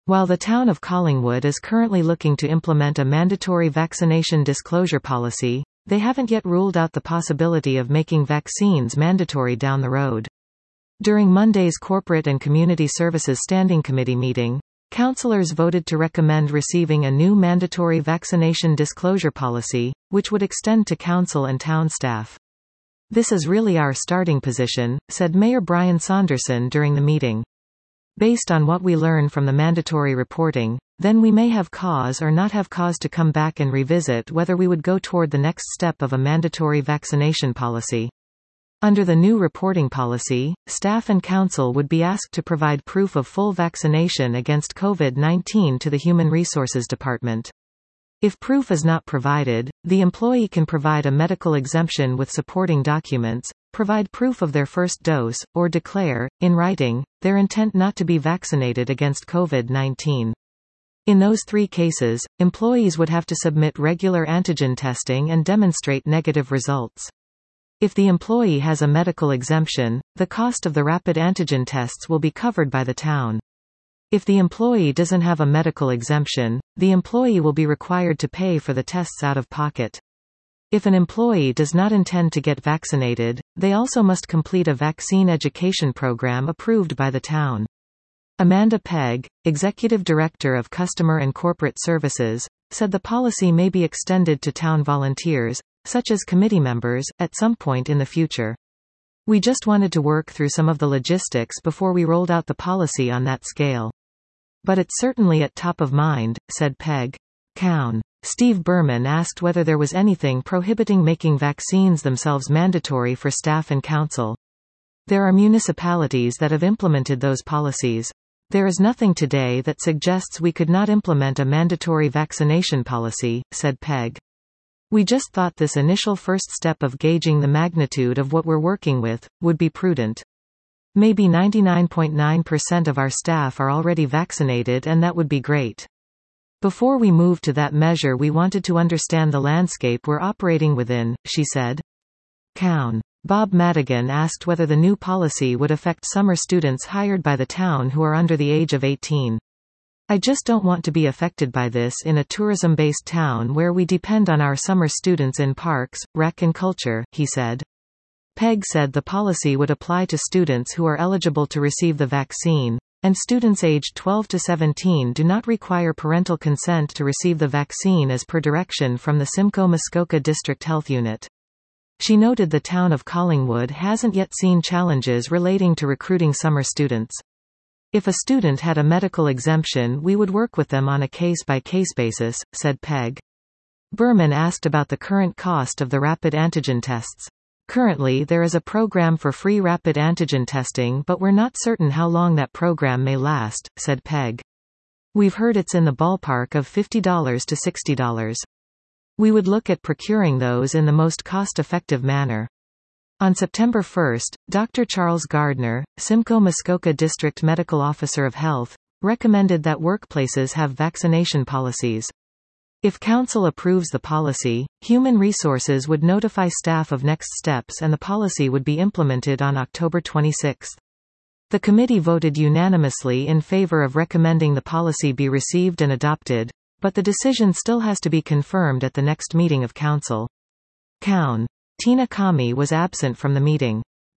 While the town of Collingwood is currently looking to implement a mandatory vaccination disclosure policy, they haven't yet ruled out the possibility of making vaccines mandatory down the road. During Monday's Corporate and Community Services Standing Committee meeting, councillors voted to recommend receiving a new mandatory vaccination disclosure policy, which would extend to council and town staff. "This is really our starting position," said Mayor Brian Saunderson during the meeting. "Based on what we learn from the mandatory reporting, then we may have cause or not have cause to come back and revisit whether we would go toward the next step of a mandatory vaccination policy." Under the new reporting policy, staff and council would be asked to provide proof of full vaccination against COVID-19 to the Human Resources Department. If proof is not provided, the employee can provide a medical exemption with supporting documents, provide proof of their first dose, or declare, in writing, their intent not to be vaccinated against COVID-19. In those three cases, employees would have to submit regular antigen testing and demonstrate negative results. If the employee has a medical exemption, the cost of the rapid antigen tests will be covered by the town. If the employee doesn't have a medical exemption, the employee will be required to pay for the tests out of pocket. If an employee does not intend to get vaccinated, they also must complete a vaccine education program approved by the town. Amanda Pegg, Executive Director of Customer and Corporate Services, said the policy may be extended to town volunteers, such as committee members, at some point in the future. "We just wanted to work through some of the logistics before we rolled out the policy on that scale. But it's certainly at top of mind," said Pegg. Cown. Steve Berman asked whether there was anything prohibiting making vaccines themselves mandatory for staff and council. "There are municipalities that have implemented those policies. There is nothing today that suggests we could not implement a mandatory vaccination policy," said Pegg. "We just thought this initial first step of gauging the magnitude of what we're working with would be prudent. Maybe 99.9% of our staff are already vaccinated, and that would be great. Before we move to that measure, we wanted to understand the landscape we're operating within," she said. Cown. Bob Madigan asked whether the new policy would affect summer students hired by the town who are under the age of 18. "I just don't want to be affected by this in a tourism-based town where we depend on our summer students in parks, rec and culture," he said. Pegg said the policy would apply to students who are eligible to receive the vaccine, and students aged 12 to 17 do not require parental consent to receive the vaccine as per direction from the Simcoe Muskoka District Health Unit. She noted the town of Collingwood hasn't yet seen challenges relating to recruiting summer students. "If a student had a medical exemption, we would work with them on a case-by-case basis," said Pegg. Berman asked about the current cost of the rapid antigen tests. "Currently there is a program for free rapid antigen testing, but we're not certain how long that program may last," said Pegg. "We've heard it's in the ballpark of $50 to $60. We would look at procuring those in the most cost-effective manner." On September 1, Dr. Charles Gardner, Simcoe Muskoka District Medical Officer of Health, recommended that workplaces have vaccination policies. If council approves the policy, Human Resources would notify staff of next steps and the policy would be implemented on October 26. The committee voted unanimously in favor of recommending the policy be received and adopted, but the decision still has to be confirmed at the next meeting of council. Cown. Tina Kami was absent from the meeting.